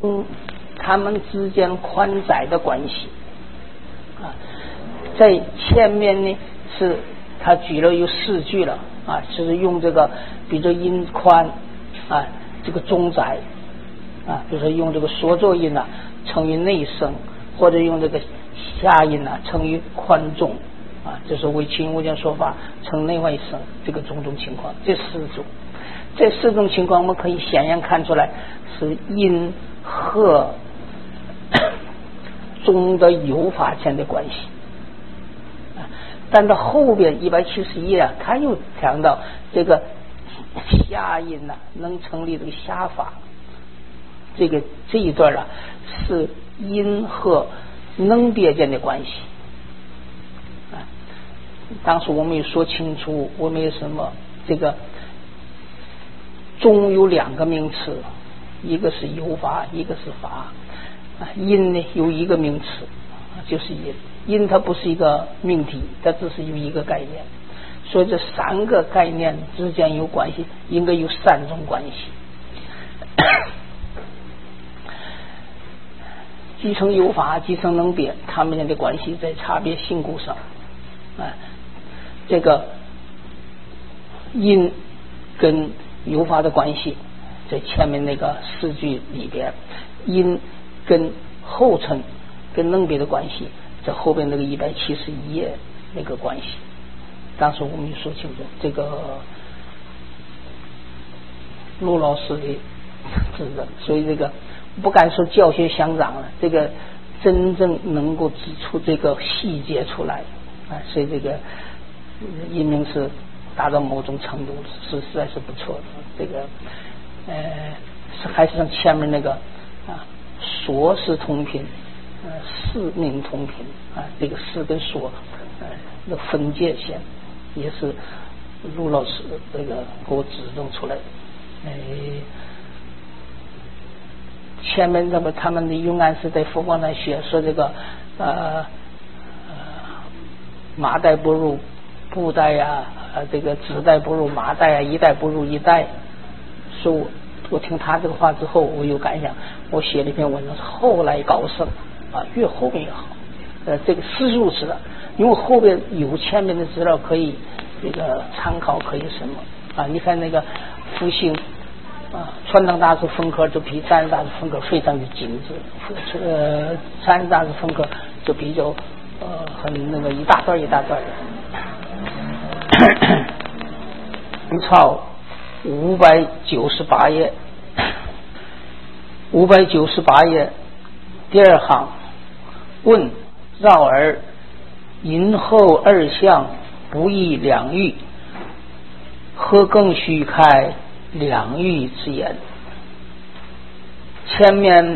他们之间宽窄的关系啊。在前面呢是他举了有4句了啊，就是用这个比如音宽啊，这个中窄啊，比如说用这个缩作音啊称于内声，或者用这个下音啊称于宽重啊，这是为清物件说法称内外声，这个种种情况，这4种情况我们可以显然看出来是阴和中的有法间的关系。但到后边171啊，他又讲到这个下音啊能成立这个下法，这一段啊是阴和能别间的关系啊。当时我们也说清楚，我们有什么这个中有2个名词，一个是有法，一个是法啊。阴呢有1个名词就是阴，阴它不是一个命题，它只是有1个概念，所以这3个概念之间有关系，应该有3种关系。继承有法，继承能别，他们间的关系在差别性故上啊。这个阴跟有法的关系在前面那个4句里边，阴跟后尘跟能别的关系在后边那个171页那个关系，当时我们就说清楚，这个陆老师的指的，所以这个不敢说教学相长了，这个真正能够指出这个细节出来啊，所以这个阴明是达到某种程度是实在是不错的。这个是还是像前面那个啊，说是同频，四名同频啊，这个是跟说那分界线也是陆老师这个给我指正出来的。前面这个他们的永安是在佛光山学说这个麻袋不入布袋呀，这个纸袋不入麻袋啊，一袋不入一袋。所以我听他这个话之后，我有感想，我写了一篇文章，后来高僧啊，越后面越好。这个是如此的，因为后边有前面的资料可以这个参考，可以什么啊？你看那个复兴啊，川藏大师分科就比三十大师分科非常的精致，三十大师分科就比较很那个一大段一大段的。抄598页，598页第2行，问绕而淫后二相不异两欲，何更须开两欲之言？前面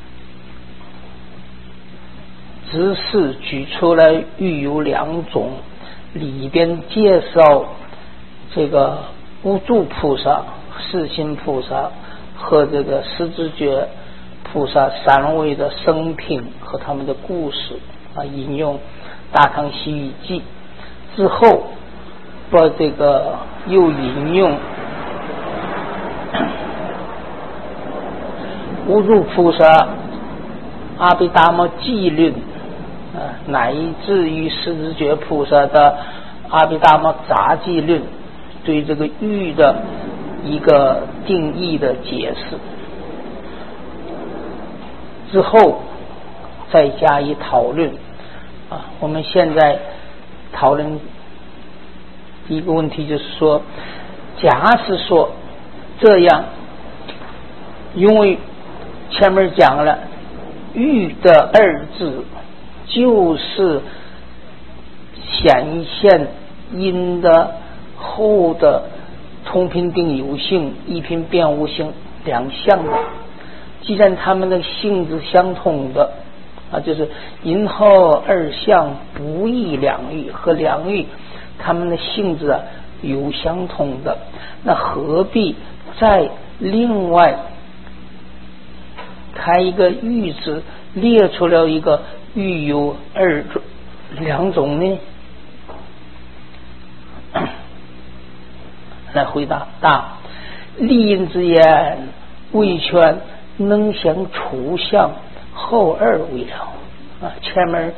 只是举出来欲有2种，里边介绍这个无住菩萨、世心菩萨和这个十知觉菩萨3位的生平和他们的故事啊，引用《大唐西域记》之后，把这个又引用无住菩萨阿毗达摩记论乃至于十知觉菩萨的阿毗达摩杂记论，对这个欲的一个定义的解释之后，再加以讨论啊。我们现在讨论第一个问题，就是说，假使说这样，因为前面讲了欲的2字就是显现阴的后的通频定有性、一频变无性2项的，既然他们的性质相同的啊，就是阴后2相不异两欲，和两欲他们的性质有相同的，那何必再另外开一个欲字，列出了一个欲有2种呢？来回答：立因之言，为劝能相除相后二为了啊。前面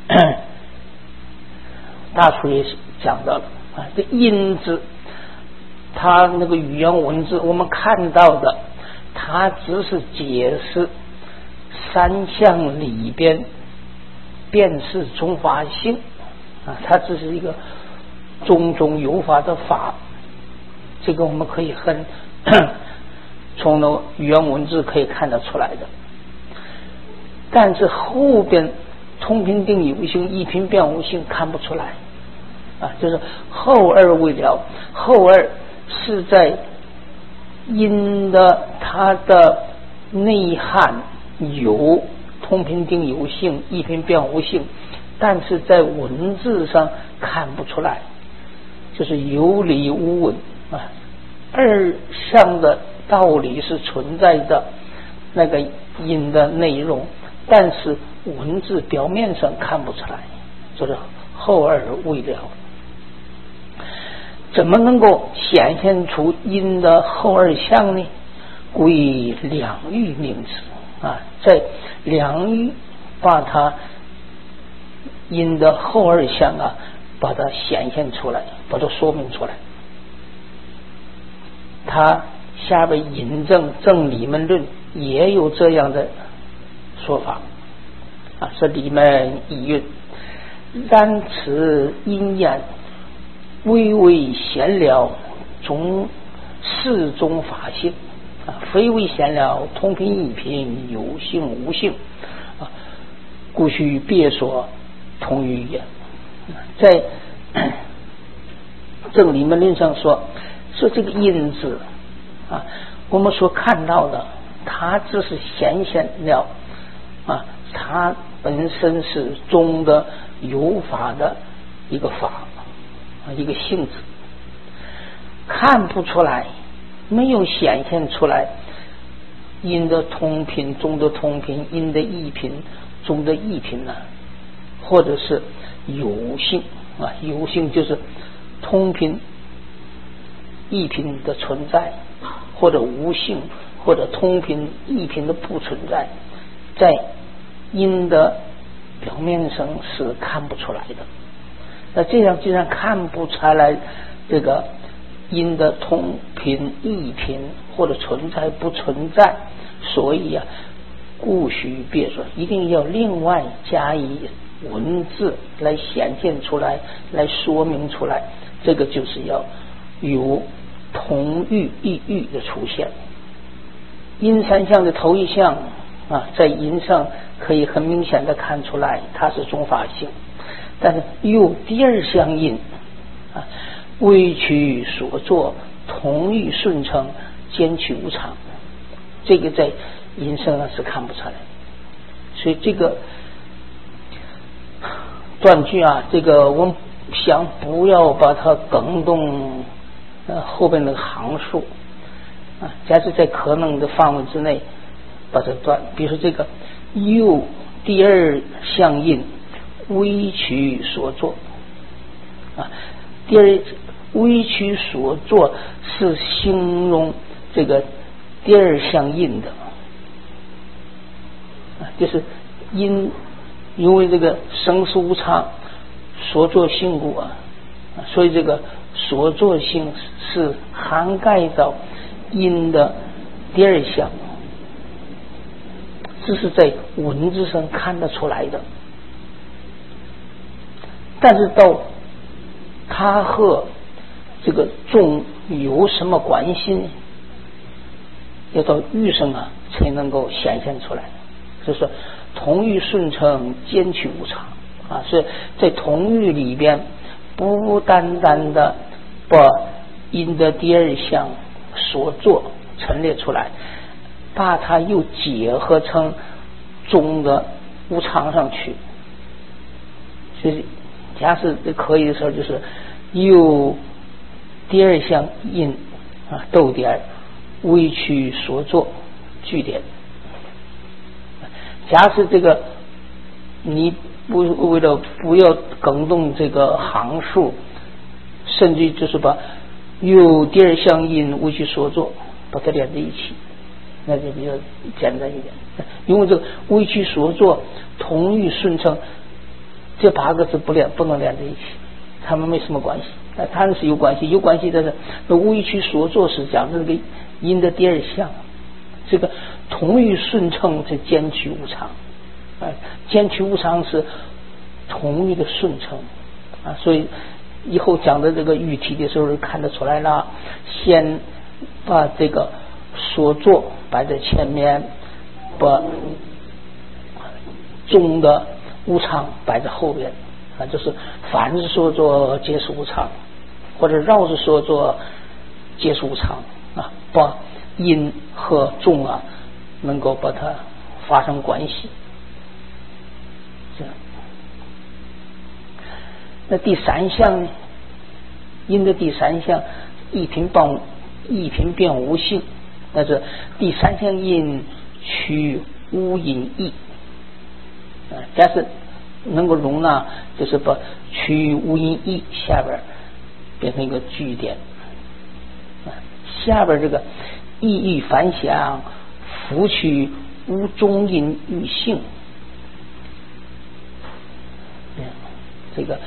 大厨也讲到了啊，这音字，它那个语言文字我们看到的，它只是解释三项里边辨识中法性啊，它只是一个种种有法的法，这个我们可以很从那语言文字可以看得出来的。但是后边通品定有性，一品变无性看不出来啊，就是后二未了，后二是在因的它的内涵有通品定有性，一品变无性，但是在文字上看不出来，就是有理无文啊。二项的道理是存在的，那个因的内容，但是文字表面上看不出来，就是后二未了。怎么能够显现出因的后二项呢？归两喻名词啊，在两喻把它因的后二项啊，把它显现出来，把它说明出来。他下边引证正理门论也有这样的说法啊，是里面意蕴，然此因言微微闲聊中事中法性啊，非为闲聊通品一品有性无性啊，故须别说同语言。在正理门论上说这个因字啊，我们所看到的，它只是显现了啊，它本身是中的有法的一个法啊，一个性质，看不出来，没有显现出来因的通品，中的通品，因的异品，中的异品呢，或者是有性啊，有性就是通品异品的存在，或者无性，或者通品异品的不存在，在因的表面上是看不出来的。那这样既然看不出来这个因的通品异品或者存在不存在，所以啊，故须别说，一定要另外加以文字来显现出来，来说明出来，这个就是要有同喻异喻的出现。因三项的头一项啊，在因上可以很明显的看出来它是中法性，但是有第二项因啊，微取所作同欲顺承兼取无常，这个在因上呢是看不出来。所以这个断句啊，这个我们想不要把它梗动后边那个行数啊，假设在可能的范围之内把它断。比如说这个又第二项因微取所作啊，第二微取所作是形容这个第二项因的啊，就是因为这个生死无常所作性故啊，所以这个所作性是涵盖到因的第二项，这是在文字上看得出来的。但是到它和这个众有什么关系呢？要到欲上啊才能够显现出来。就是说同欲顺承兼取无常啊，所以在同欲里边不单单的把因的第二项所作陈列出来，把它又结合成中的无常上去。所以假使可以的时候，就是有第二项因啊逗点微取所作句点。假使这个你为了不要梗动这个行数，甚至就是把有第二项因微取所作把它连在一起那就比较简单一点。因为这个微曲所作、同欲顺承这8个字不能连在一起，他们没什么关系。它是有关系的是，那微曲所作是讲这个音的第二项，这个同欲顺承是兼取无常，兼取无常是同欲的顺承所以以后讲的这个喻体的时候看得出来了，先把这个所作摆在前面，把中的无常摆在后边就是凡是所作皆是无常，或者绕着所作皆是无常把因和中能够把它发生关系。这样，那第3项呢？因的第3项一品变无性，那是第3项因取无因义假使能够容纳，就是把取无因义下边变成一个句点下边这个意欲反响福取无中因欲性，这个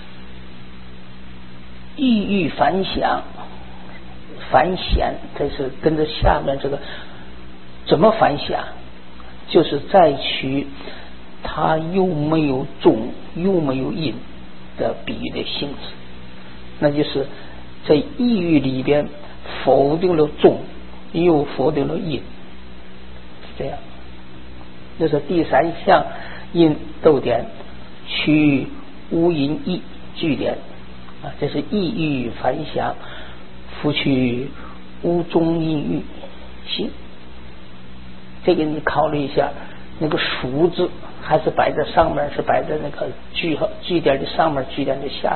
意欲反响反显，这是跟着下面这个怎么反响，就是再取它又没有中又没有因的比喻的性质，那就是在意欲里边否定了中又否定了因，这样。这是第3项因逗点取无因义句点这是意欲反响福取无中因欲性。这个你考虑一下，那个数字还是摆在上面，是摆在那个句点的上面，句点的下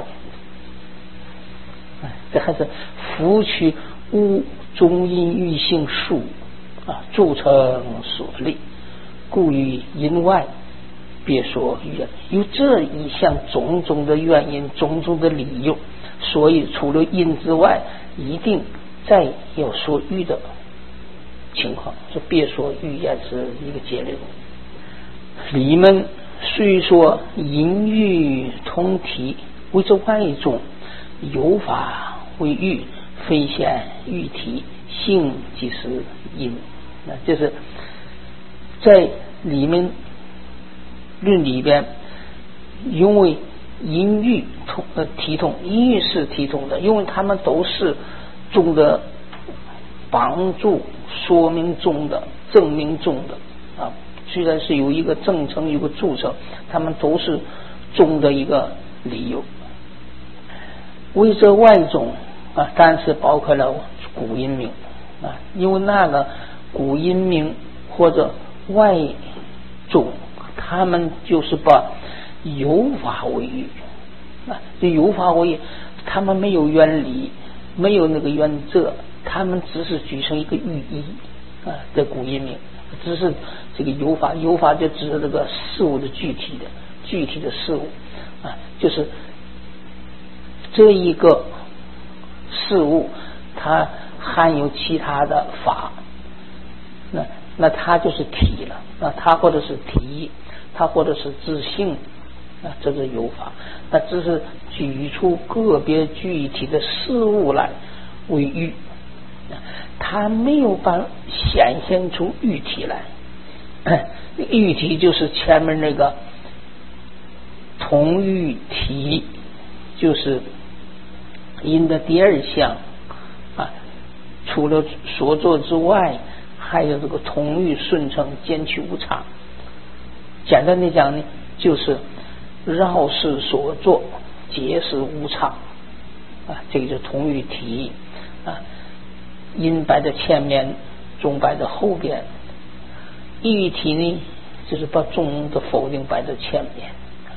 面这还是福取无中因欲性数铸成所立，故于因外别说语言。有这一项种种的原因，种种的理由，所以除了因之外一定再有说语的情况，就别说语言是一个结论。里面虽说因欲同体，为这外中有法为欲，非显欲体，性即是因。那就是在里面论里边，因为因欲体统，因欲是体统的，因为他们都是中的帮助说明中的证明中的虽然是有一个正称有个助称，他们都是中的一个理由。为这外中但是包括了古音名因为那个古音名或者外中，他们就是把有法为喻就有法为喻，他们没有原理，没有那个原则，他们只是举成一个寓意的古音名，只是这个有法就指这个事物的具体的事物就是这一个事物它含有其他的法，那它就是体了它或者是体，它或者是自性这是有法，那只是举出个别具体的事物来为喻，它没有办法显现出喻体来喻体就是前面那个同喻体，就是因的第2项除了所作之外，还有这个同喻顺承兼取无常。简单的讲呢，就是绕事所作皆是无常这个就是同喻体因摆在前面，中摆在后边。喻体呢，就是把中的否定摆在前面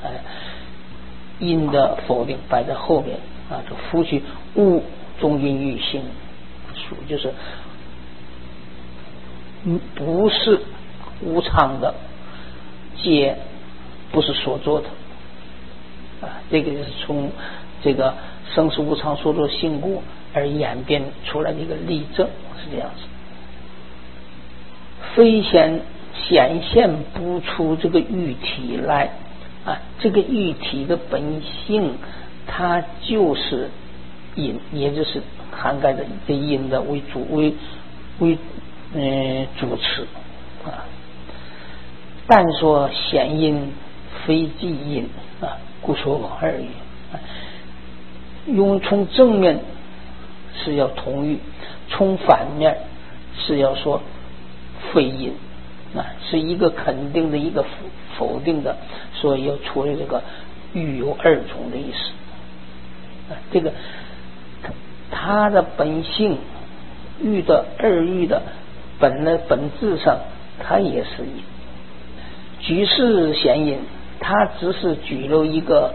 因的否定摆在后边这福取无中因欲性数，就是不是无常的，皆不是所做的这个就是从这个生死无常所作性故而演变出来的一个例证，是这样子。 非显现不出这个喻体来啊，这个喻体的本性，它就是因，也就是涵盖着这因的为主主持啊。但说显因非即因啊，故说二语。用从正面是要同义，从反面是要说非因啊，是一个肯定的，一个否定的，所以要处理这个喻有二种的意思啊。这个它的本性喻的二喻的本质上，它也是因。举世显因，它只是举了一个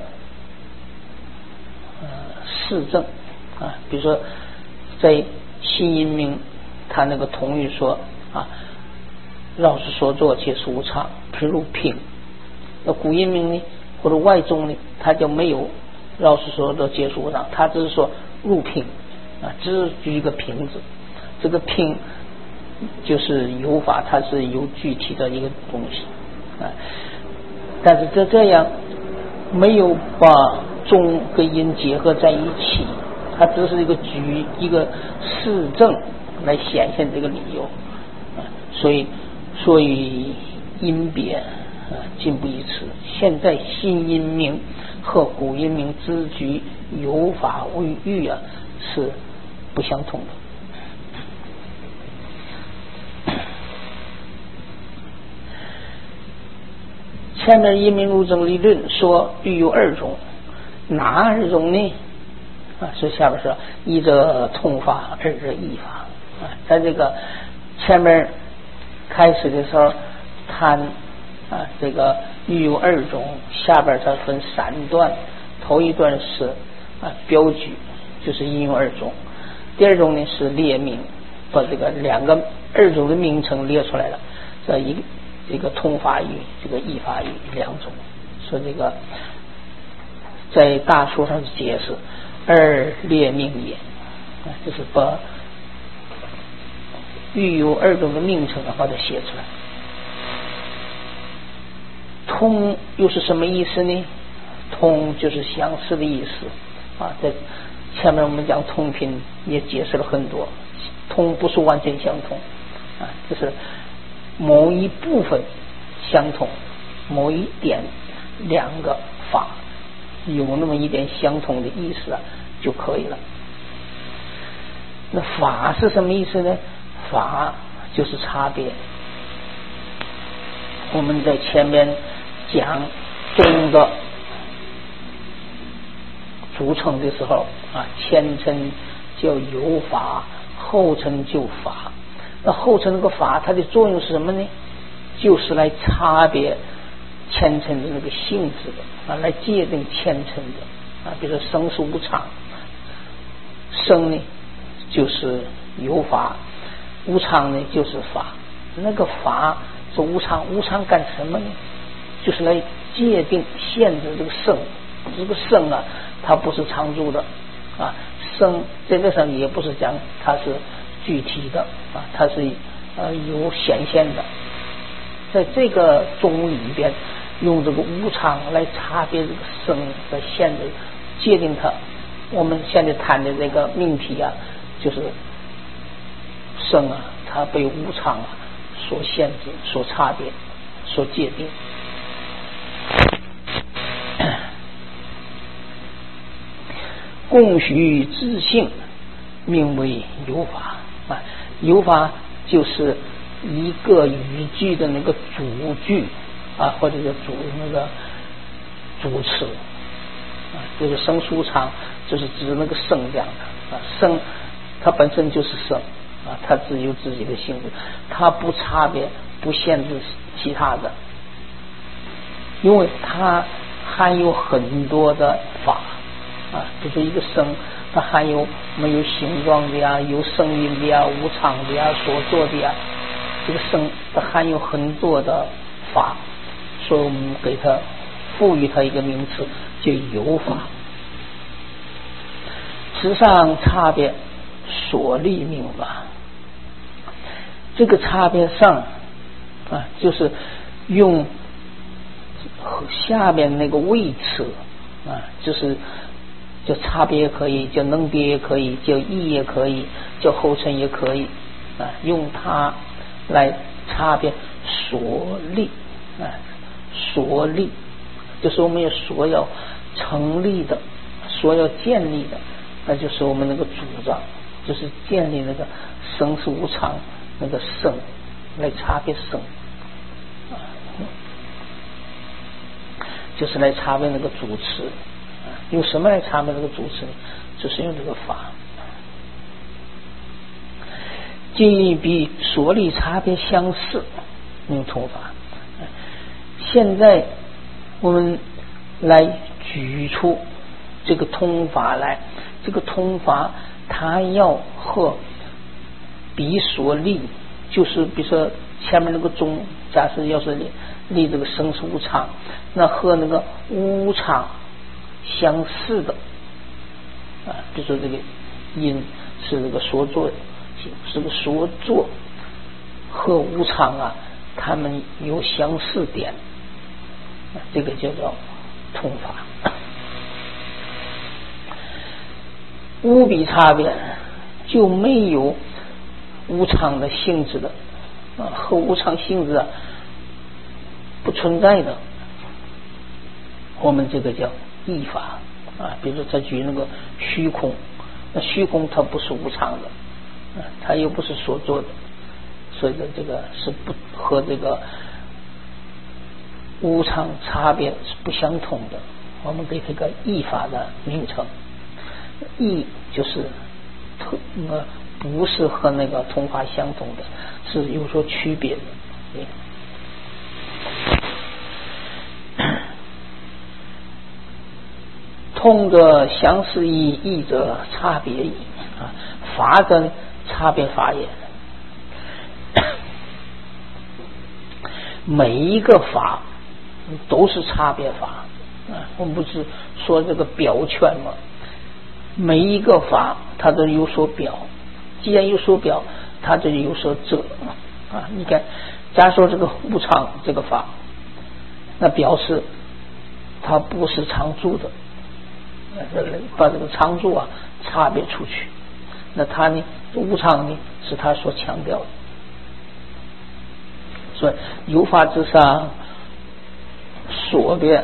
事证啊，比如说在新因明，他那个同义说啊，绕是所作皆是无常，譬如平。那古因明呢，或者外宗呢，他就没有绕是所作皆是无常，他只是说入平啊，只是举一个平字。这个平就是有法，它是有具体的一个东西啊，但是这样没有把中跟因结合在一起，它只是一个举一个事证来显现这个理由啊，所以因别尽不一致。现在新因明和古因明之举有法为喻啊，是不相同的。前面因明入证理论说喻有二种，哪二种呢？啊，所以下边说一者通法，二者义法啊。在这个前面开始的时候谈啊，这个喻有二种，下边它分三段，头一段是啊标举，就是因有二种；第二种呢是列名，把这个两个二种的名称列出来了，这个通法语，这个义法语两种。说这个在大书上解释二列名也，就是把喻有二种的名称把它写出来。通又是什么意思呢？通就是相似的意思啊，在前面我们讲通品也解释了很多，通不是完全相同啊，就是某一部分相同，某一点两个法有那么一点相同的意思就可以了。那法是什么意思呢？法就是差别。我们在前面讲中的组成的时候啊，前称叫有法，后称就法。那后称那个法它的作用是什么呢？就是来差别前称的那个性质的啊，来界定前称的啊。比如说生是无常，生呢就是有法，无常呢就是法。那个法是无常，无常干什么呢？就是来界定限制这个生。这个生啊，它不是常住的啊，生这个上也不是讲它是具体的啊，它是有显现的。在这个中里边，用这个无常来差别这个生的限制，界定它。我们现在谈的这个命题啊，就是生啊，它被无常啊所限制、所差别、所界定。共许自性，名为有法啊。有法就是一个语句的那个主句啊，或者叫那个主词啊，就是生出常，就是指那个生这样的啊。生它本身就是生啊，它自有自己的性质，它不差别，不限制其他的，因为它含有很多的法啊，比如说一个生，它含有没有形状的呀，有声音的呀，无常的呀，所做的呀。这个生它含有很多的法，所以我们给它赋予它一个名词叫有法。此上差别所立名法，这个差别上啊，就是用下面那个位词啊，就是叫差别也可以，叫能别也可以，叫义也可以，叫后尘也可以啊，用它来差别所立啊，所立就是我们有所要成立的，所要建立的，那就是我们那个主张，就是建立那个生死无常那个生来差别生啊，就是来差别那个主持。用什么来差别这个主持呢？就是用这个法。即比所立差别相似，用通法。现在我们来举出这个通法来，这个通法它要和比所立，就是比如说前面那个中，假设要是立这个生死无常，那和那个无常相似的啊，比如说这个因是这个所作，这个所作和无常啊，它们有相似点，这个叫做通法。无比差别就没有无常的性质的啊，和无常性质啊不存在的，我们这个叫异法啊。比如说他举那个虚空，那虚空它不是无常的啊，它又不是所做的，所以的这个是不和这个无常差别是不相同的，我们给这个异法的名称。异就是不是和那个通法相同的，是有所区别的。通者相似义，义者差别义啊。法者差别法也。每一个法都是差别法啊。我们不是说这个表圈吗？每一个法它都有所表，既然有所表，它就有所遮啊。你看，假如说这个无常这个法，那表示它不是常住的，把这个常住啊差别出去，那它呢无常呢是它所强调的。所以有法之上所别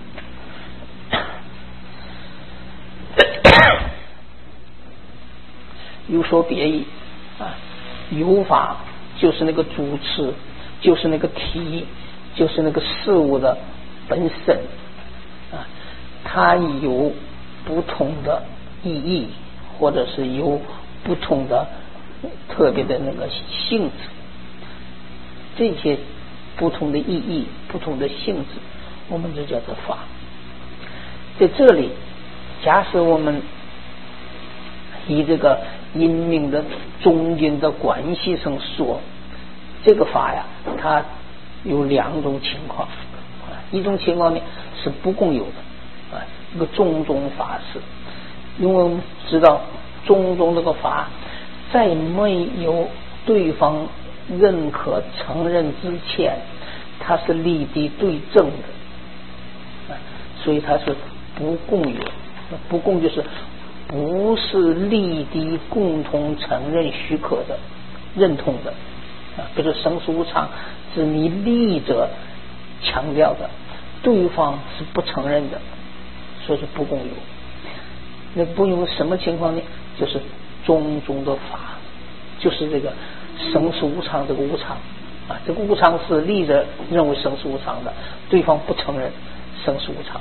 有所别义啊。有法就是那个主持，就是那个体，就是那个事物的本身啊，它有不同的意义，或者是有不同的特别的那个性质。这些不同的意义、不同的性质，我们就叫做法。在这里，假使我们以这个因命的中因的关系上说，这个法呀，它有两种情况。一种情况呢是不共有的啊，一个种种法是，因为我们知道种种这个法，在没有对方认可承认之前，它是立敌对正的，所以它是不共有。不共就是不是立敌共同承认许可的、认同的啊。比如说生死无常是你立者强调的，对方是不承认的，所以是不共有。那不有什么情况呢？就是种种的法，就是这个生死无常这个无常啊，这个无常是立者认为生死无常的，对方不承认生死无常，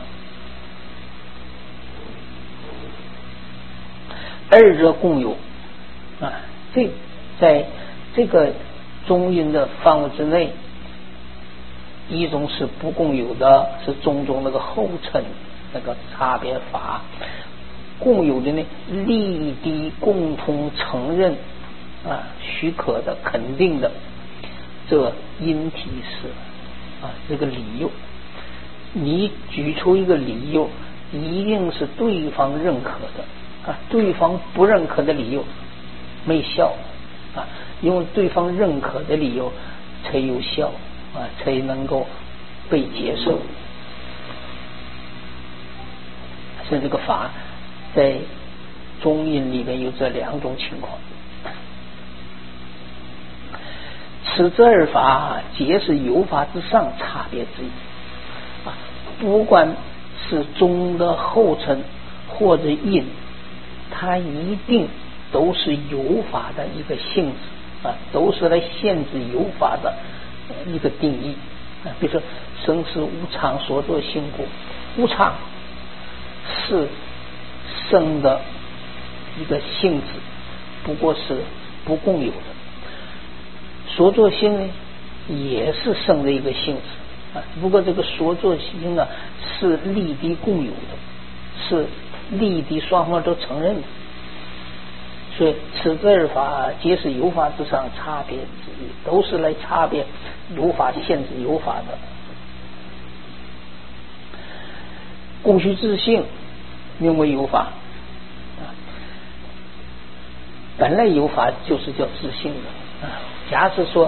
二者共有啊。这在这个中因的范围之内，一种是不共有的，是种种那个后尘那个差别法。共有的呢，立敌共同承认啊，许可的、肯定的，这因体是啊，这个理由。你举出一个理由，一定是对方认可的啊，对方不认可的理由没效啊，因为对方认可的理由才有效才能够被接受。所以这个法在中印里面有这两种情况。此这二法皆是有法之上差别之一不管是中的后尘或者印，它一定都是有法的一个性质都是来限制有法的一个定义比如说生死无常所作性故，无常是生的一个性质，不过是不共有的。所作性呢也是生的一个性质不过这个所作性呢是利敌共有的，是利敌双方都承认的。所以此这二法皆是有法之上差别之一，都是来差别有法限制有法的。供须自性名为有法本来有法就是叫自性的假使说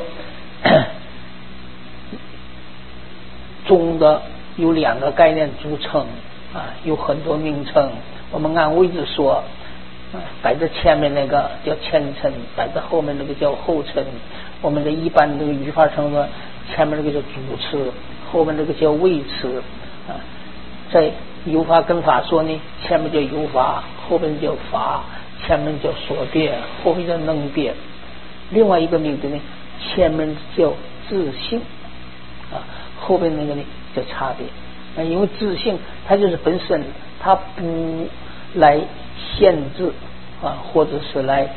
中的有两个概念组成有很多名称，我们按位置说摆在前面那个叫前尘，摆在后面那个叫后尘。我们的一般这个语法称说前面那个叫主词，后面那个叫谓词在有法跟法说呢，前面叫有法，后面叫法，前面叫所别，后面叫能别。另外一个名字呢，前面叫自性后面那个呢叫差别因为自性它就是本身它不来限制或者是来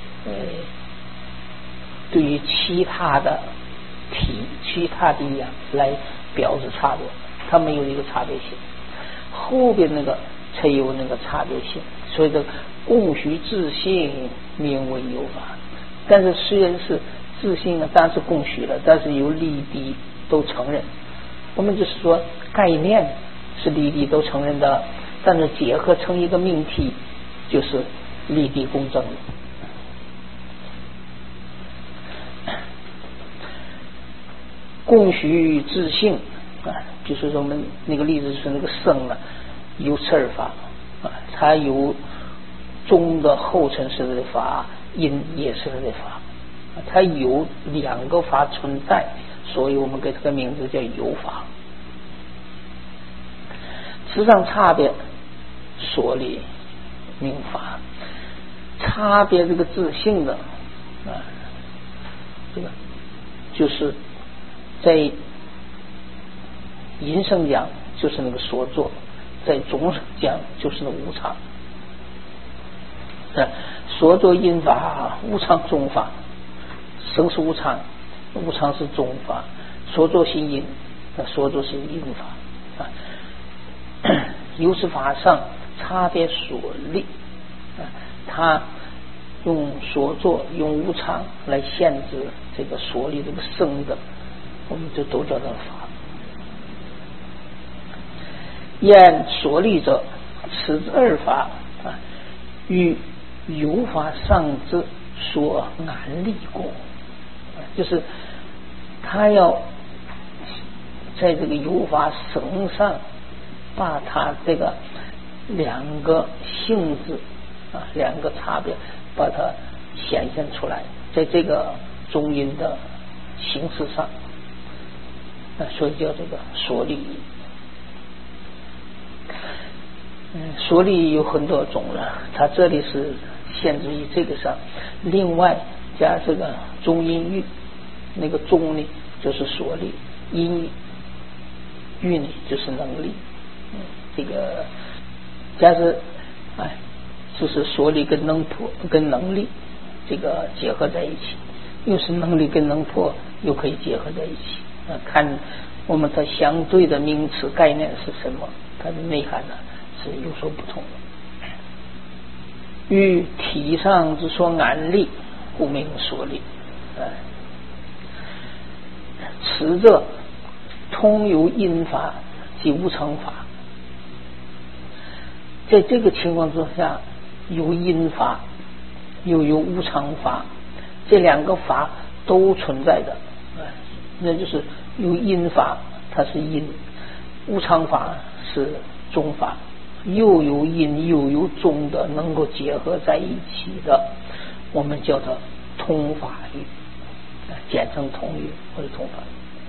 对于其他的其他的来表示差别，它没有一个差别性，后边那个才有那个差别性。所以这供须自性名为有法，但是虽然是自性当然是供须了，但是由利敌都承认。我们就是说概念是利敌都承认的，但是结合成一个命题就是利敌公正的。供须自性就是说我们那个例子是那个生有此二法它有中的后尘是的法，因也是的法它有两个法存在，所以我们给这个名字叫有法。此上差别所立名法，差别这个自性的这个就是在因生讲就是那个所作，在中生讲就是那无常所作因法，无常中法，生是无常，无常是中法，所作是因，所作是因法由此法上差别所立他用所作用无常来限制这个所立这个生的，我们就都叫做法。言所立者，此二法与有法上之所难立过，就是他要在这个有法生上把它这个两个性质两个差别把它显现出来，在这个中因的形式上所以叫这个所立。所立有很多种了，它这里是限制于这个上，另外加这个中因喻，那个中呢就是所立，因喻呢就是能力这个假设就是所立跟能破跟能力这个结合在一起，又是能力跟能破又可以结合在一起看我们它相对的名词概念是什么，它的内涵呢是有所不同的。与体上之所安立，故名所立此者通有因法及无常法。在这个情况之下，有因法又有无常法，这两个法都存在的那就是有因法，它是因；无常法是中法，又有因又有中的，能够结合在一起的，我们叫它通法语，简称通语或者通法。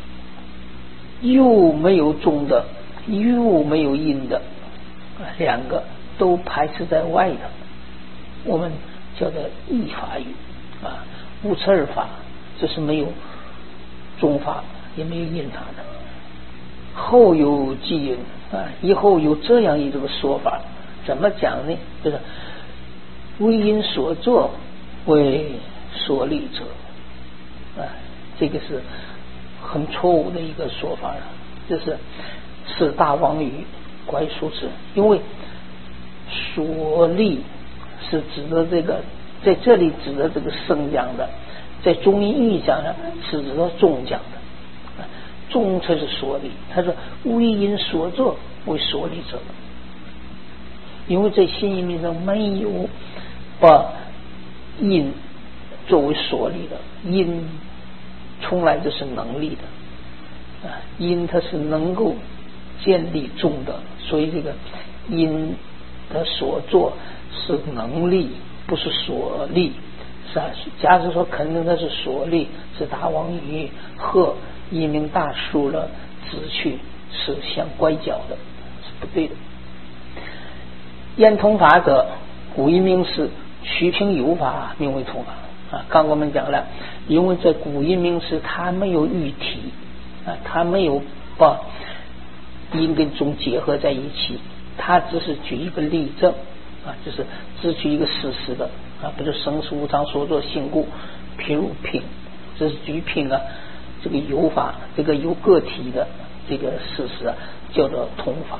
又没有中的，又没有因的，两个都排斥在外的，我们叫做异法语啊。无次二法就是没有中法也没有因法的。后有即因啊，以后有这样一种说法，怎么讲呢？就是为因所作，为所立者啊，这个是很错误的一个说法了，就是四大妄语，怪数字。因为所立是指的这个，在这里指的这个生讲的，在中医意义上呢是指的中讲的，中才是所立。他说为因所作，为所立者。因为在新义里头没有把因作为所立的，因从来就是能力的啊，因它是能够建立中的，所以这个因的所作是能力，不是所立，是啊。假如说肯定它是所立，是大王语和一名大数了指去是相拐角的，是不对的。言通法者，古一名是虚凭有法，名为通法啊。刚我们讲了，因为在古音名词它没有喻体啊，它没有把因跟中结合在一起，它只是举一个例证啊，就是只举一个事实的啊，不是生死无常所作性故，譬如凭，这是举凭啊，这个有法，这个有个体的这个事实啊，叫做通法。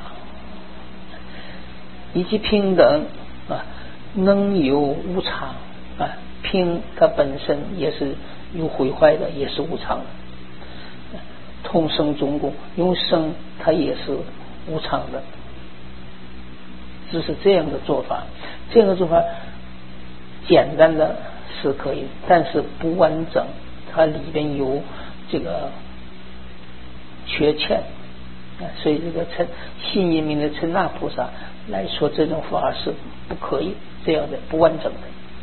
以及平等啊，能有无常啊，平它本身也是有毁坏的，也是无常的。通生中共，因为生它也是无常的，只是这样的做法。这样的做法简单的是可以，但是不完整，它里边有这个缺欠。所以这个信因明的称那菩萨来说，这种法是不可以这样的，不完整的。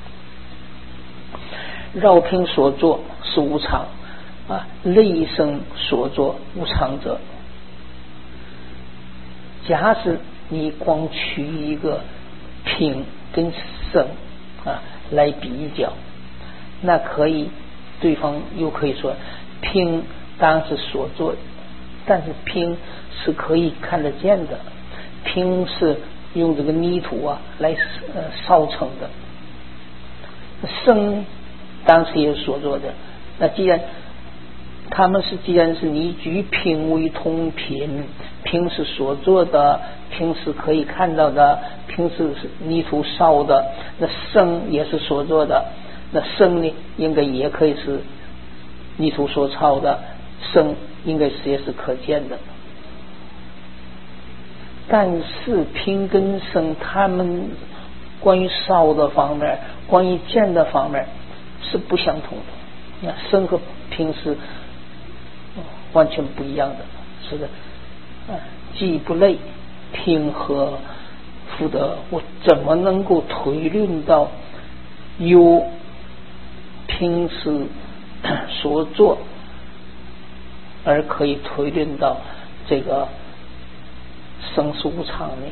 绕凭所作是无常啊，类生所作无常者。假使你光取一个凭跟生啊来比较，那可以，对方又可以说凭当然是所作，但是凭是可以看得见的，凭是用这个泥土啊来烧成的，生当时也所做的。那既然是你举凭为通凭，凭是所做的，凭是可以看到的，凭是泥土烧的，那生也是所做的，那生呢应该也可以是泥土所烧的，生应该是也是可见的。但是凭跟生他们关于烧的方面，关于见的方面是不相同的。那生和凭是完全不一样的，是的，既不类凭和福德，我怎么能够推论到有凭是所做，而可以推论到这个生死无常呢？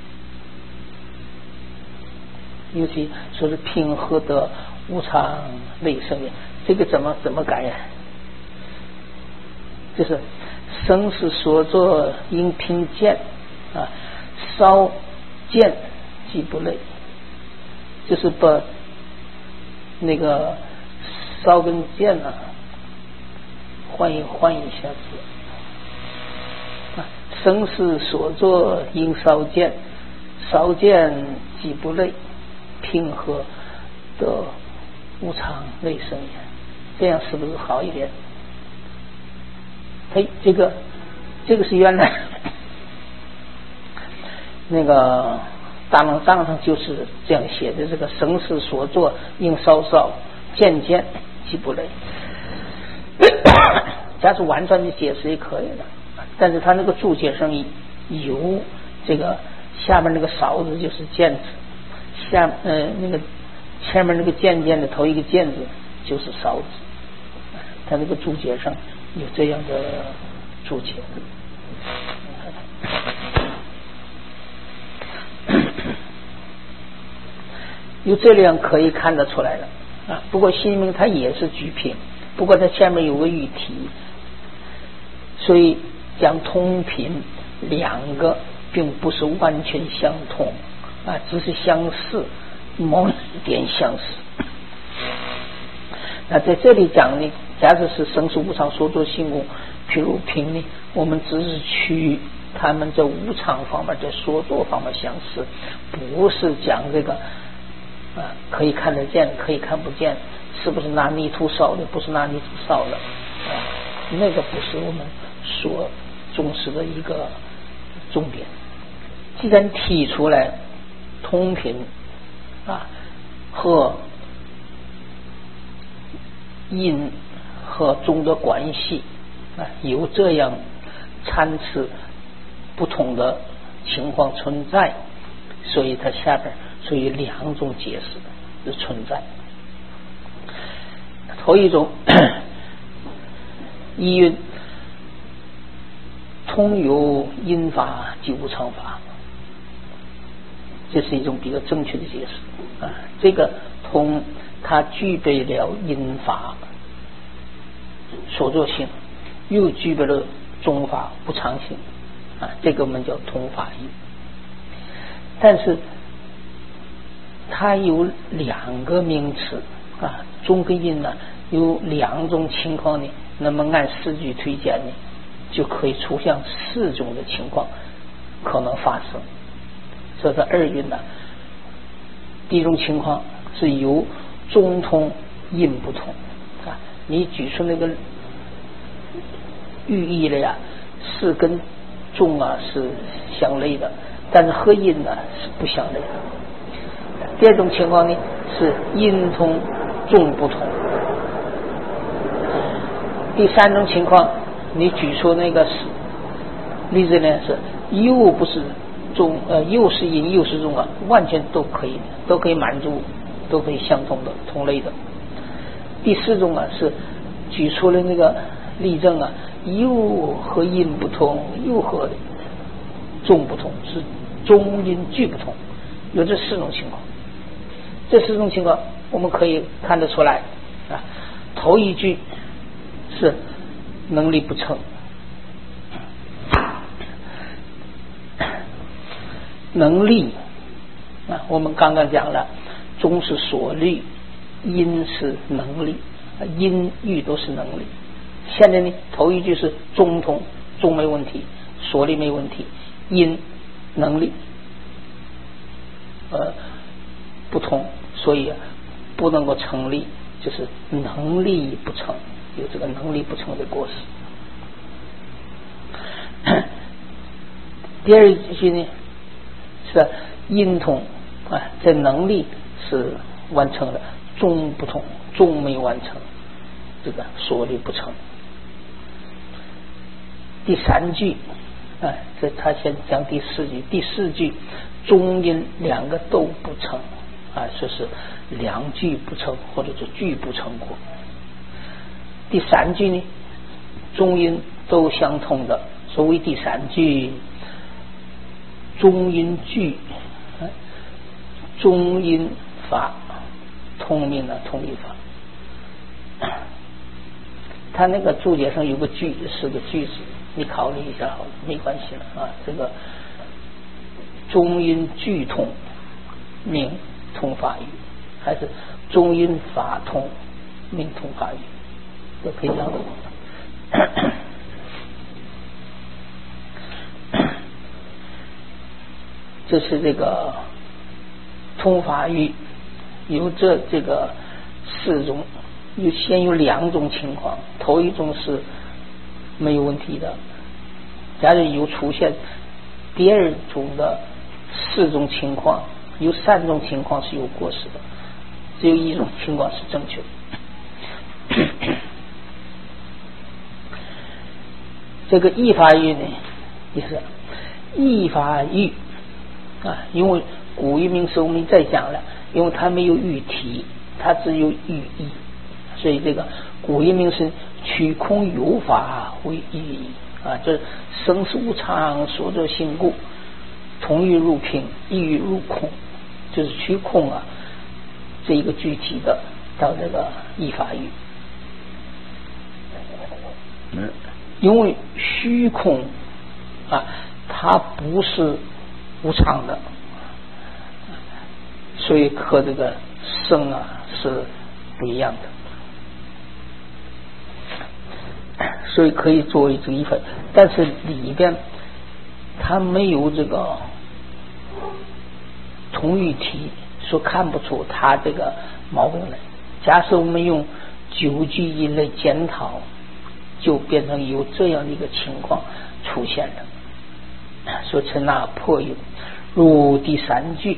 尤其说是凭和德无常类生也，这个怎么改呀？就是生是所作应凭见啊，烧见即不类，就是把那个烧跟见啊换一下子啊，生是所作应烧见，烧见即不类，凭和的无常类生也，这样是不是好一点？这个是原来那个大能藏上就是这样写的，这个生是所作应烧，见即不类。 假使完全的解释也可以的，但是他那个注解上有这个下面那个勺子就是剑字，那个前面那个尖尖的头一个剑字就是勺子，他那个注解上有这样的注解。由这样可以看得出来了啊。不过新名它也是举品，不过它下面有个语题，所以讲通品两个并不是完全相同啊，只是相似，某一点相似。那在这里讲呢，假设是生死无常所作性功譬如品呢，我们只是取他们这无常方面，在所作方面相似，不是讲这个可以看得见可以看不见，是不是拿泥土烧的，不是拿泥土烧的那个不是我们所重视的一个重点。既然提出来通品和因和中的关系有这样参差不同的情况存在，所以它下边所以两种解释的存在。头一种一云通有因法即无常法，这是一种比较正确的解释这个通它具备了因法所作性，又具备了中法无常性这个我们叫通法义。但是它有两个名词中跟因有两种情况呢，那么按四句推荐呢，就可以出现四种的情况可能发生。这是二运第一种情况是由中通因不同你举出那个寓意了是跟中是相类的，但是和因是不相类的。第二种情况呢是因通中不同。第三种情况你举出那个例子呢是又不是中又是因又是中完全都可以满足，都可以相同的同类的。第四种是举出了那个例证又和因不同，又和中不同，是中因俱不同，有这四种情况。这四种情况我们可以看得出来头一句是能力不成，能力我们刚刚讲了，中是所虑，因是能力，因欲都是能力。现在呢头一句是中通，中没问题，所力没问题，因能力不同，所以不能够成立，就是能力不成，有这个能力不成的过失。第二句呢是因通这能力是完成了，中不通，中没完成，这个所力不成。第三句这他先讲第四句，第四句中因两个都不成说是两句不成，或者是句不成过。第三句呢中因都相通的，所谓第三句中因句，中因法通命通理法。他那个注解上有个句是个句子，你考虑一下好了，没关系了这个中因句通命通法语，还是中因法通命通法语，都可以讲的。这是这个通法语有这个四种，先有两种情况，头一种是没有问题的，假如有出现第二种的四种情况，有三种情况是有过失的，只有一种情况是正确的。 这个意法语呢，也是意法语啊，因为古语名词我们再讲了，因为它没有语体，它只有语义，所以这个古语名词取空有法为意义啊，这生死无常，所作性故，同欲入平，异欲入空，就是取空啊，这一个具体的到这个意法语。因为虚空啊，它不是无常的，所以和这个生啊是不一样的，所以可以作为这个意法，但是里边它没有这个同语体，所看不出它这个毛病来。假设我们用9句音来检讨，就变成有这样的一个情况出现了，说称那破有，如第3句，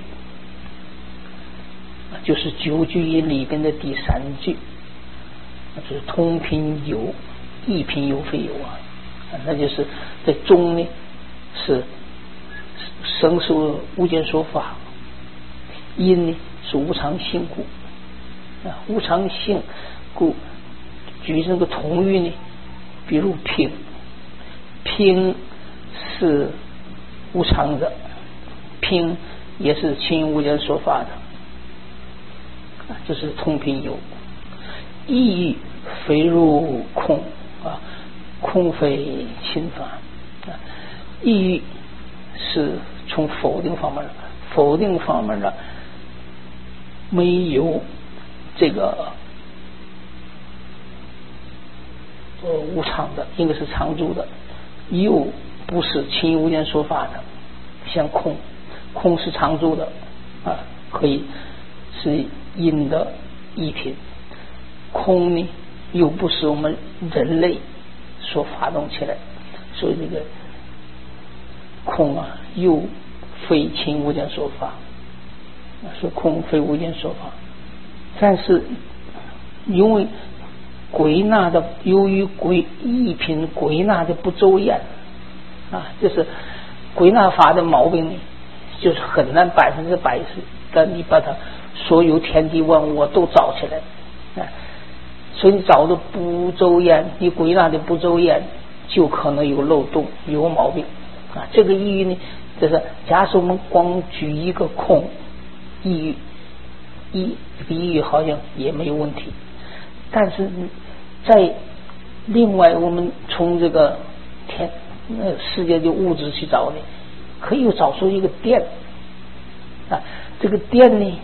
就是9句音里边的第3句，就是通品有，异品有非有啊，那就是在中呢是生死无间说法，因呢是无常性故啊，无常性故，举这个同语呢，比如平，平是无常的，平也是清无间说法的，这是通品有。意非入空啊，空非侵法啊，意是从否定方面的，否定方面的没有这个无常的，应该是常住的，又不是清无间说法的，像空，空是常住的啊，可以是因的一品，空呢又不是我们人类所发动起来，所以这个空啊又非清无间说法，是空非无间说法，但是因为归纳的，由于一品归纳的不周延啊，就是归纳法的毛病呢，就是很难100%但你把它所有天地万物都找起来啊，所以你找的不周延，你归纳的不周延，就可能有漏洞，有毛病啊。这个意义呢，就是假设我们光举一个空意义，这个意义好像也没有问题，但是在另外我们从这个世界的物质去找呢，可以找出一个电啊，这个电呢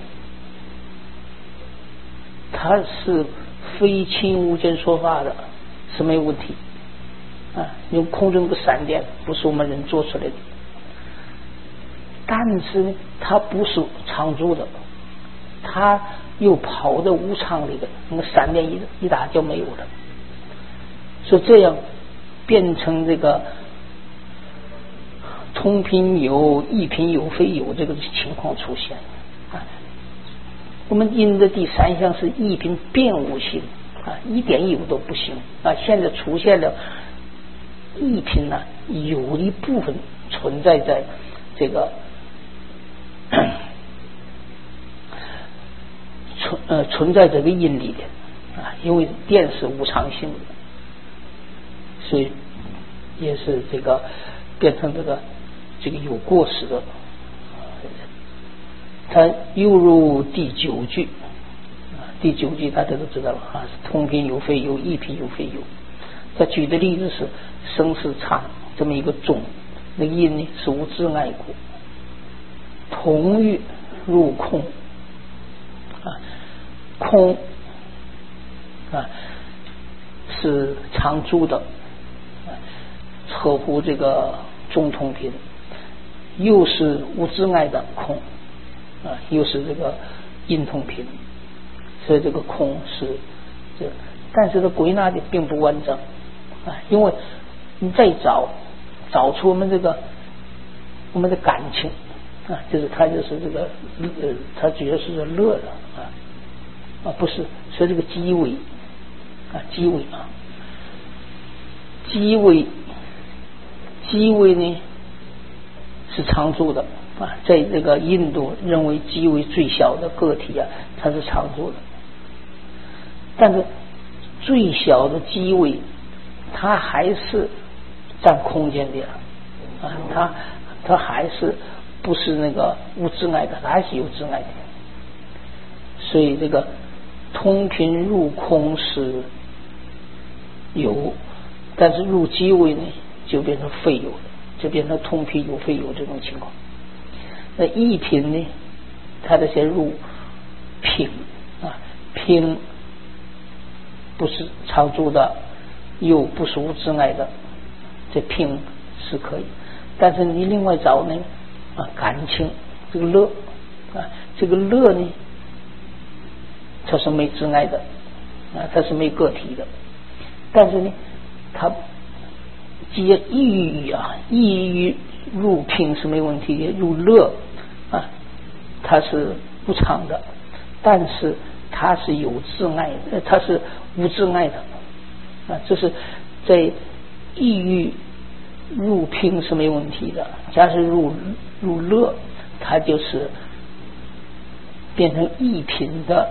它是非清无间说法的，是没有问题啊，用空中的闪电不是我们人做出来的，但是呢它不是常住的，它又跑到无常里的，那个闪电一打就没有了，所以这样变成这个通品有，异品有非有这个情况出现啊。我们因的第3项是异品变无性啊，一点有都不行啊。现在出现了异品呢，有一部分存在在这个存在这个因里的啊，因为电是无常性的，所以也是这个变成这个有过失的。它又入第9句，第9句大家都知道了啊，是通品有非有，异品有非有。他举的例子是生死常这么一个种，那个因呢是无自爱故，同欲入空啊，空啊是常住的，合乎这个中通品，又是无自爱的空啊，又是这个因通品，所以这个空是这，但是它归纳的并不完整啊，因为你再找出我们的感情啊，就是它就是这个它主要是乐了啊，不是，所以这个机位啊，机位基为呢是常住的啊，在这个印度认为基为最小的个体啊，它是常住的。但是最小的基位，它还是占空间的啊，它还是不是那个无障碍的，它还是有障碍的。所以这个通频入空是有，但是入基位呢就变成非有了，就变成通频有非有这种情况。那异频呢，它这些入频啊，频不是常住的，又不是无障碍的，这频是可以。但是你另外找呢啊，感情这个乐啊，这个乐呢，它是没障碍的啊，它是没个体的。但是呢，它既异于啊，异于入频是没问题的，入乐啊，它是不常的，但是它是有障碍的，它是无障碍的啊，这是在异于入频是没问题的。假使入乐，它就是变成异频的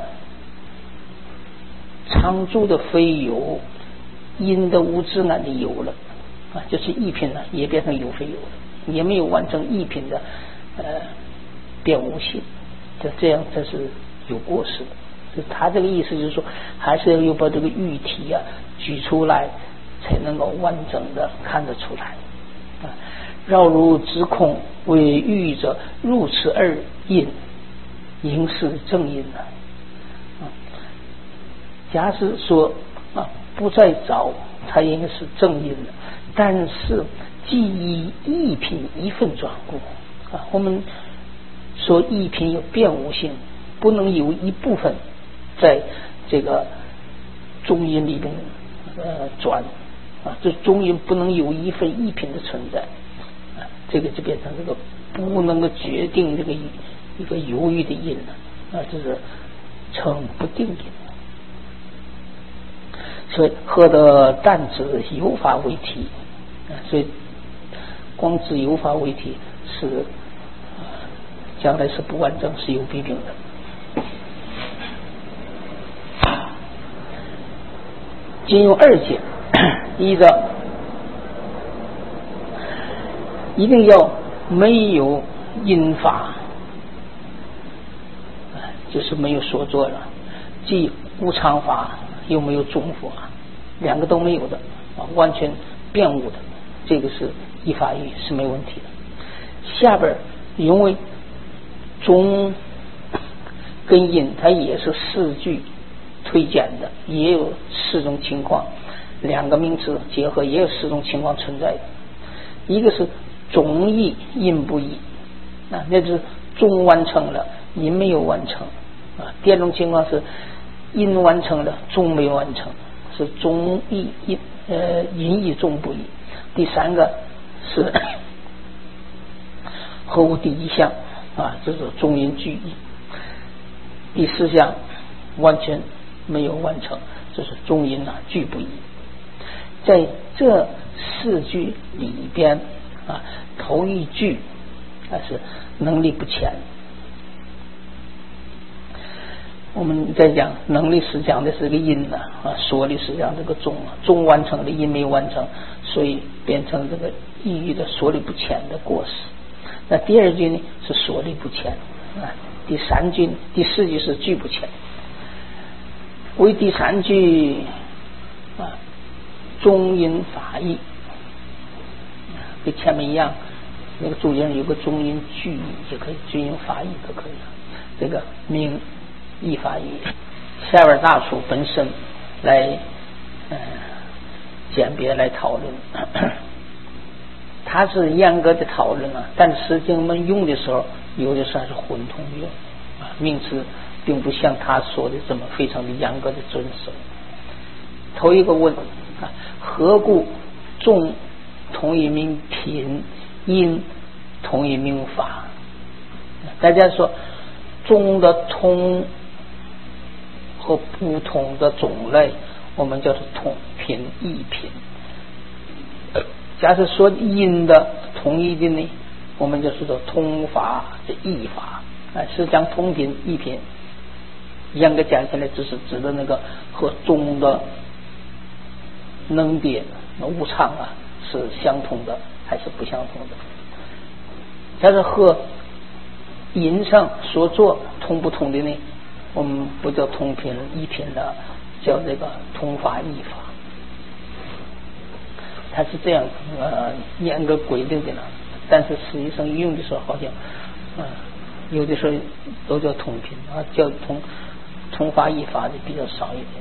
常住的非有，因的无障碍的有了啊，就是异频呢也变成有非有了，也没有完成异频的变无性，这样这是有过失的。就他这个意思就是说，还是要把这个喻体啊举出来，才能够完整的看得出来啊。绕如直空为喻者，入此二因，应是正因的啊。假使说啊不再找，它应该是正因的，但是既以异频一份转故啊，我们说异频有变无性，不能有一部分在这个中音里边转啊，这中音不能有一份异频的存在啊，这个就变成这个不能够决定这个一个犹豫的音了啊，这是成不定音。所以何得但指有法为体啊？所以光指有法为体是将来是不完整，是有弊病的。仅有二解，一个一定要没有因法，就是没有所作了，既无常法又没有中法，两个都没有的啊，完全变误的，这个是依法语是没问题的。下边因为中跟因它也是四句推荐的，也有四种情况，两个名词结合也有四种情况存在的。一个是中意因不意啊，那就是中完成了，因没有完成啊。第二种情况是因完成了，中没有完成，是中意因意中不意。第三个是合乎第一项啊，就是中因俱意。第四项完全没有完成，就是中因俱不意。在这四句里边啊，头一句是能力不全。我们在讲能力是讲的是个因啊，所力是讲这个中完成的，因没有完成，所以变成这个意义的所力不全的过失。那第二句呢是所力不全啊，第四句是俱不全。为第三句啊，中因法义，跟前面一样，那个注音有个中因俱义就可以，中因法义都可以了。这个名义法义，下边大处本身来简别来讨论，它是严格的讨论啊，但实际我们用的时候，有的时候是混同用啊，名词并不像他说的这么非常的严格的遵守。头一个问啊，何故中同一名品，因同一名法？大家说中的同和不同的种类，我们叫做同品异品。 假设说音的统一的呢，我们就说做通法的义法，是讲通品义品，严格讲起来只是指的那个和中的能别无常啊是相同的还是不相同的。假设和音上所做通不通的呢，我们不叫通品义品的，叫这个通法义法。它是这样严格规定的了，但是实际上用的时候好像有的时候都叫通品啊，叫通法义法的比较少一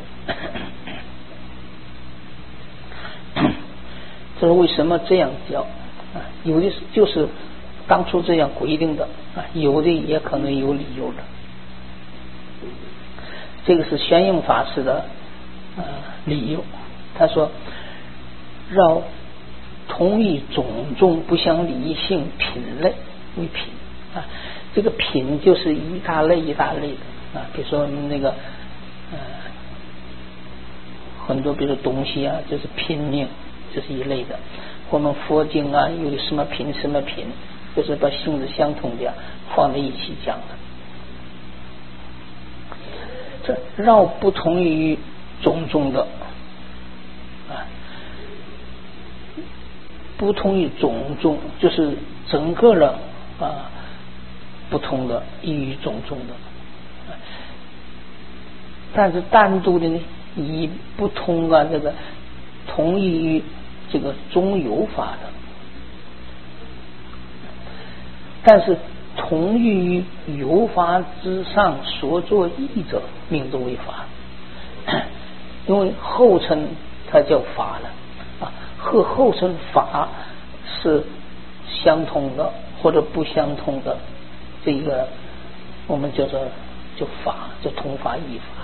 点。这是为什么这样叫有的就是当初这样规定的有的也可能有理由的。这个是玄应法师的理由，他说绕同一种种不相离性品类为品这个品就是一大类一大类的比如说那个很多比如说东西就是品命，这是一类的。我们佛经有什么品什么品，就是把性质相同的放在一起讲的。这绕不同于种种的不同于种种，就是整个的不同的异于种种的，但是单独的呢，以不同这个同异于这个中有法的，但是同异于有法之上所作义者，名作为法。因为后尘它叫法了和后尘法是相同的或者不相同的，这个我们叫做就法，就同法异法。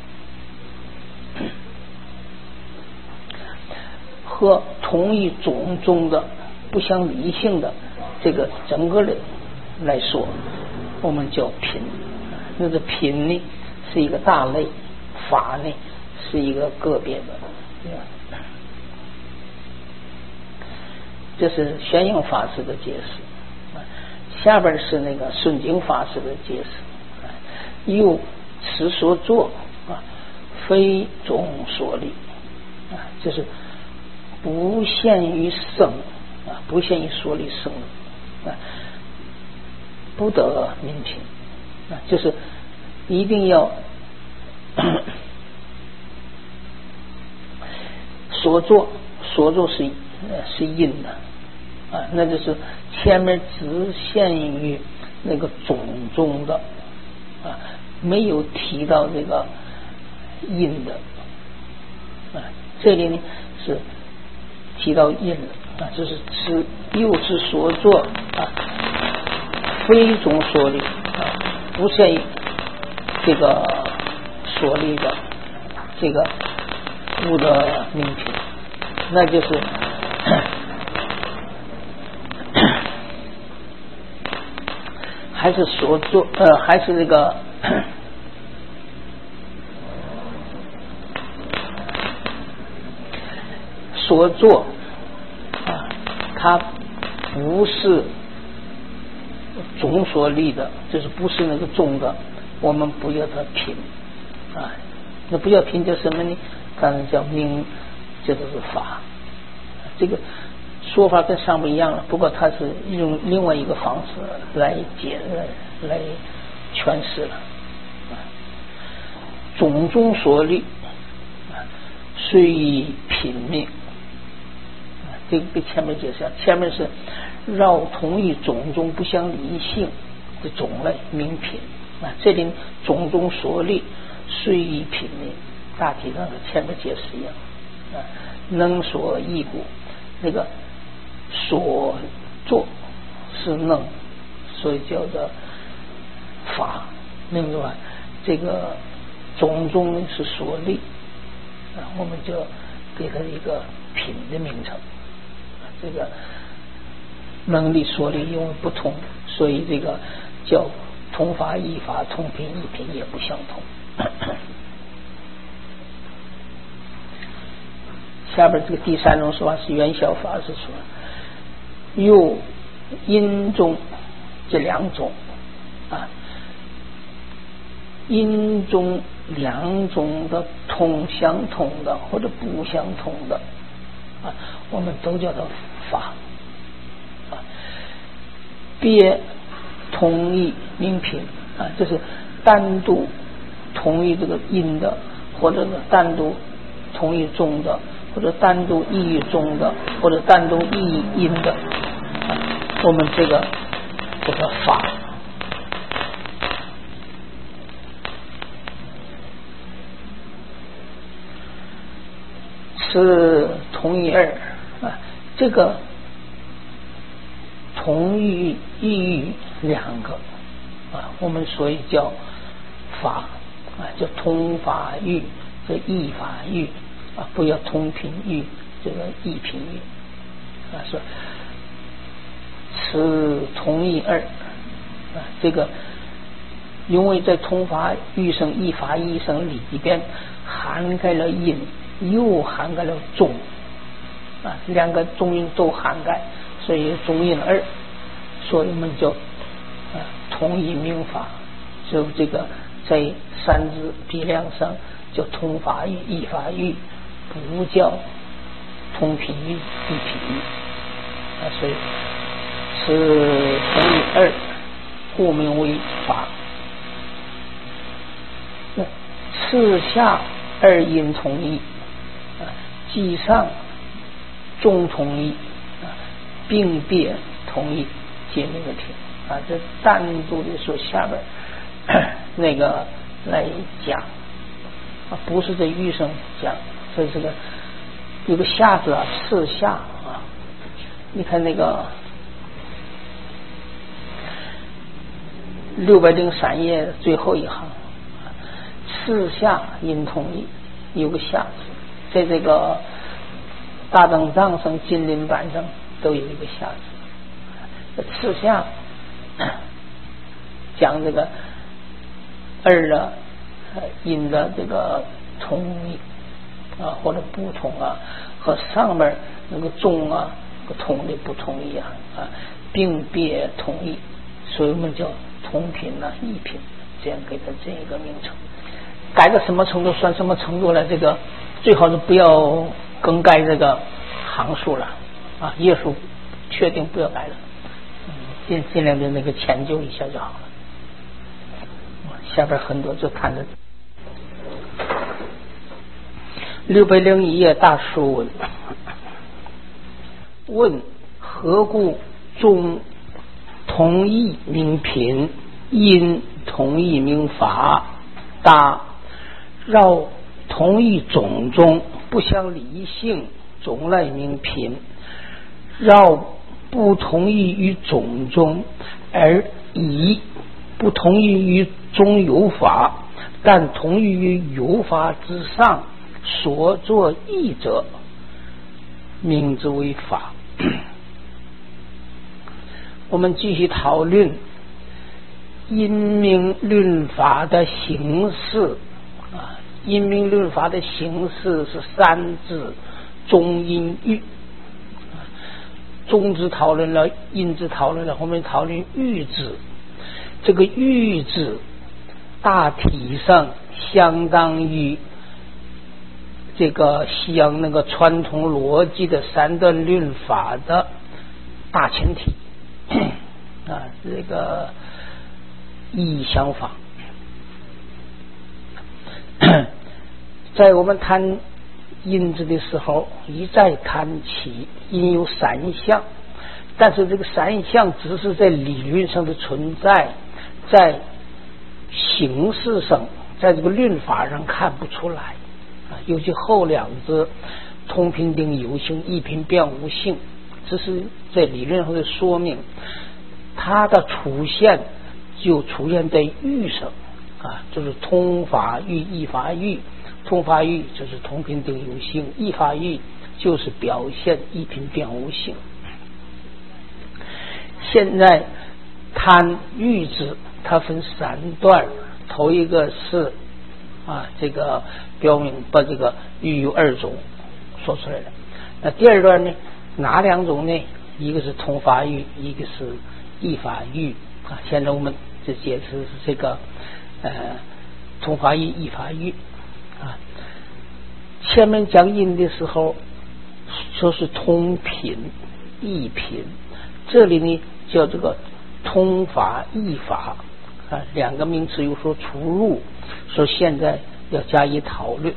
和同一种种的不相离性的这个整个的来说，我们叫品。那个品呢是一个大类，法呢是一个个别的。这是玄应法师的解释。下边是那个顺景法师的解释。又此所作非种所立就是不限于生不限于所立生不得名品就是一定要所作是因的那就是前面只限于那个种种的没有提到这个因的这里呢是提到因了就是又之所作非种所立不限于这个所立的这个不得名品，那就是还是所作还是这个所作它不是种所立的，就是不是那个种的，我们不叫它品那不叫品叫什么呢？当然叫名，这都是法。这个说法跟上不一样了，不过它是用另外一个方式来来诠释了。种种所立虽以品命这个比前面解释，前面是绕同一种种不相离性的种类名品这里种种所立虽以品命，大体上和前面解释一样能所异故，那个所作是能，所以叫做法，明白吧？这个种种是所立我们就给它一个品的名称。这个能力所立因为不同，所以这个叫同法异法，同品异品也不相同。 下边这个第三种说法是元宵法师说，又因中这两种啊，因中两种的相同的或者不相同的啊，我们都叫做法啊。别同义名品啊，这是单独同义这个因的，或者是单独同义中的，或者单独意义中的，或者单独意义因的啊，我们这个叫做法。是同义二啊，这个同义义两个啊，我们所以叫法啊，叫同法义，这异法义啊，不要同品义，这个异品义啊，是此同义二啊，这个因为在同法义生异法义生里边涵盖了因，又涵盖了中啊，两个中因都涵盖，所以中因二，所以我们就同义名法，就这个在三字比量上叫同法义、异法义，不叫同品义、异品义啊，所以是同义二，故名为法。那次下二因同义啊，即上中同义啊，并别同义，皆那个听啊，这单独的说下边那个来讲啊，不是在语上讲，所以这个有个下字啊，次下啊，你看那个603页最后一行，次下因同义，有个下字，在这个大灯藏上、金陵版上都有一个下字。次下讲这个二的因的这个同义啊，或者不同啊，和上面那个中啊同的不同意啊，并别同义，所以我们叫同品啊、异品，这样给它这一个名称。改到什么程度算什么程度了？这个最好是不要更改这个行数了啊，页数确定不要改了，尽量的那个迁就一下就好了。下边很多就看着601页大书文，问何故中同义名品，因同义名法？答：绕同义种中不相离性，种来名品；绕不同意于种中，而以不同意于中有法，但同意于有法之上所作义者，名之为法。我们继续讨论因名论法的形式啊，因名论法的形式是三字中因喻。中字讨论了，因字讨论了，后面讨论喻字。这个喻字大体上相当于这个西洋那个传统逻辑的三段论法的大前提啊，这个意义相仿。在我们谈因字的时候，一再谈起因有三项，但是这个三项只是在理论上的存在，在形式上，在这个论法上看不出来啊。尤其后两字同品定有性，异品变无性，只是在理论上的说明，它的出现就出现在喻上啊，就是同法喻、异法喻。同法喻就是同品定有性，异法喻就是表现异品变无性。现在谈喻字，它分三段，头一个是这个标明把这个喻有二种， 说出来了。那第二段呢，哪两种呢？一个是通法语，一个是译法语啊。现在我们就解释是这个通法语、译法语啊。前面讲音的时候说是通品、译品，这里呢叫这个通法、译法啊，两个名词有所出入，说现在要加以讨论。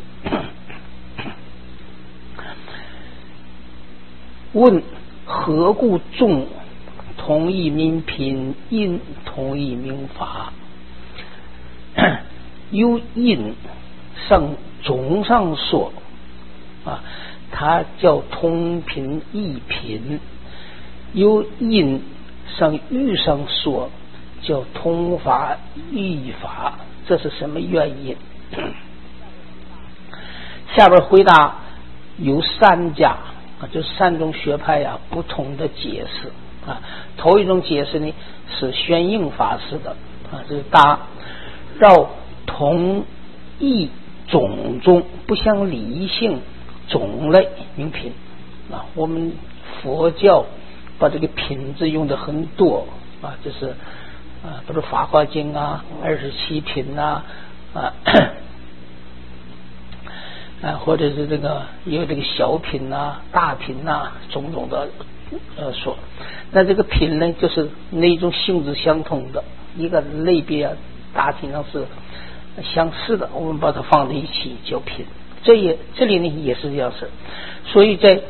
问何故众同义名品，音同义名法？由音上总上说啊，它叫通品译品；由音上语上说叫通法译法。这是什么原因？下边回答有三家就是三种学派不同的解释啊。头一种解释呢是宣应法师的啊，这是答绕同义种中不相离性种类名品啊。我们佛教把这个品字用的很多啊，就是比如法华经27品或者是这个有这个小品大品种种的说。那这个品呢，就是那种性质相同的一个类别大体上是相似的，我们把它放在一起叫品。这里呢也是这样式，所以在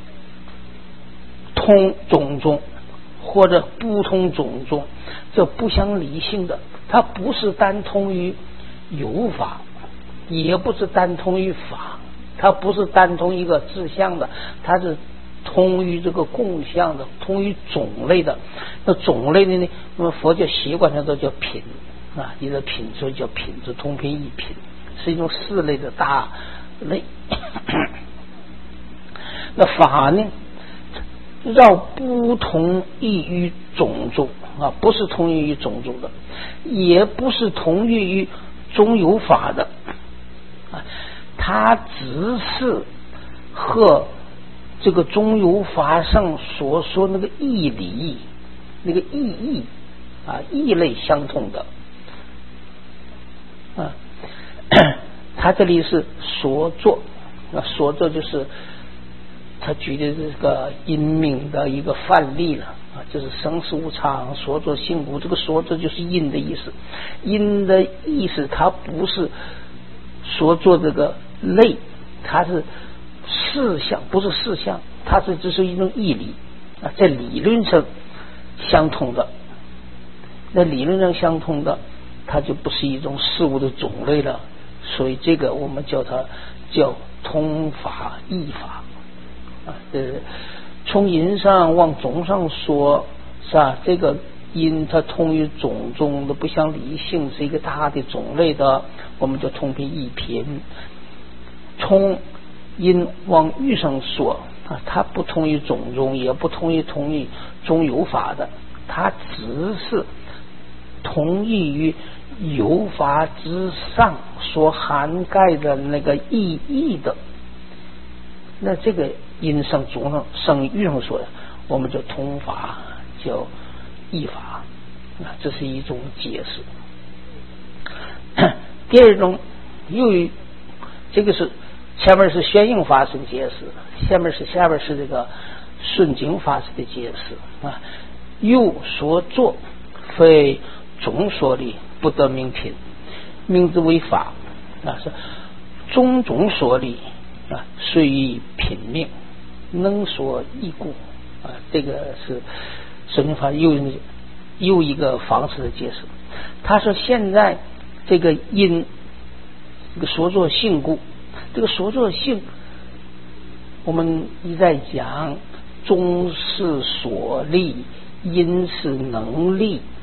通种中或者不通种中，这不相离性的，它不是单通于有法，也不是单通于法，它不是单通一个志向的，它是通于这个共相的，通于种类的。那种类的呢，我们佛教习惯上都叫品啊，一个品所以叫品质，通品译品是一种四类的大类。那法呢，绕不同异于种中啊，不是同于种中的，也不是同于中有法的啊，它只是和这个中有法上所说那个义理、那个意义异类相同的啊。他这里是所作，那所作就是他举的这个因命的一个范例了啊，就是生死无常，所作性故。这个所作就是因的意思，因的意思它不是所作这个类，它是事项，不是事项，它是只是一种义理啊，在理论上相同的。那理论上相同的，它就不是一种事物的种类了，所以这个我们叫它叫通法译法啊。从因上往种上说，是吧？这个因它通于种中的不相离性，是一个大的种类的，我们叫通品译品。从因往语上说啊，它不同于种中，也不同于中有法的，它只是同意于有法之上所涵盖的那个意义的。那这个因上种上上语上说的，我们叫通法，叫译法啊，这是一种解释。第二种，由于这个是前面是宣应法师的解释，下面是这个顺景法师的解释啊。有所作，非众所理，不得名品，名之为法啊，是种种所理啊，虽以品命，能所异故啊。这个是顺景法又一个方式的解释。他说现在这个因这个所作性故，这个所作性我们一再讲，中是所立，因是能力